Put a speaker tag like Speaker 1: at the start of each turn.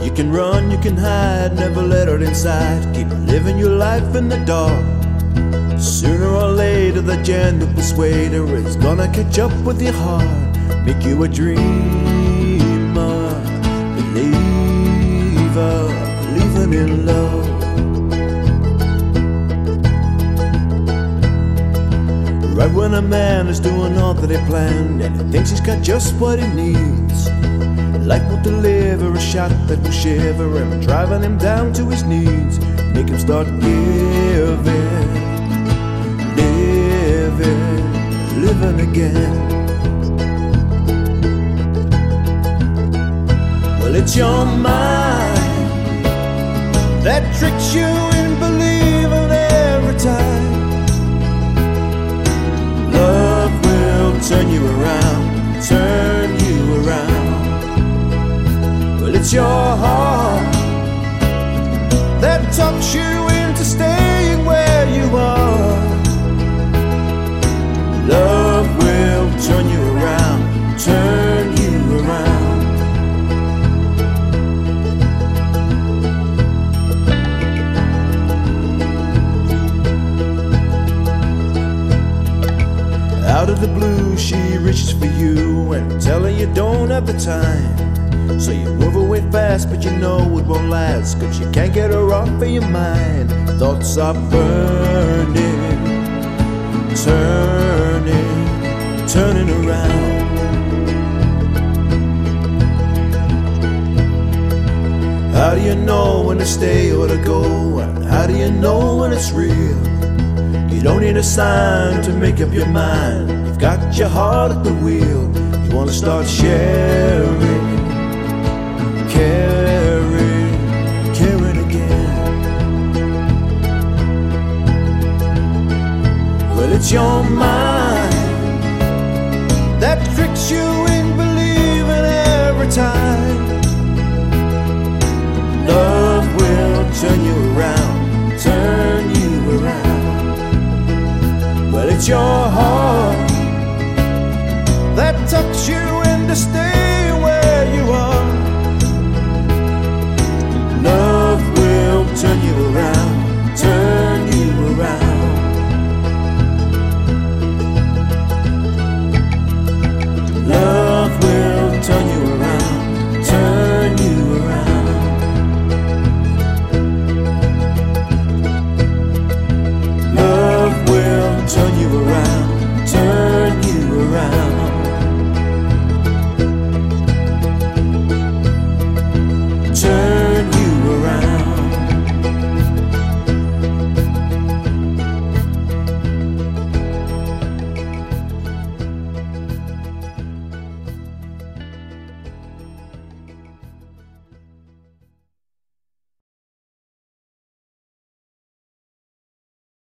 Speaker 1: You can run, you can hide, never let it inside. Keep living your life in the dark. Sooner or later the gentle persuader is gonna catch up with your heart. Make you a dreamer, believer, believing in love. Right when a man is doing all that he planned and he thinks he's got just what he needs, life will deliver a shot that will shiver him, driving him down to his knees. Make him start giving, living again. Well, it's your mind that tricks you in believing every time. Love will turn you around, turn you around. Well, it's your heart that talks you into staying where you are. Love will turn you around, turn you around. Out of the blue she reaches for you and telling you don't have the time. So you move away fast but you know it won't last, 'cause you can't get her off of your mind. Thoughts are burning, turning around. How do you know when to stay or to go? How do you know when it's real? You don't need a sign to make up your mind. You've got your heart at the wheel. You want to start sharing, caring again. Well, it's your mind that tricks you in believing every time. Love will turn you around, turn you around. Well, it's your heart that tucks you into stay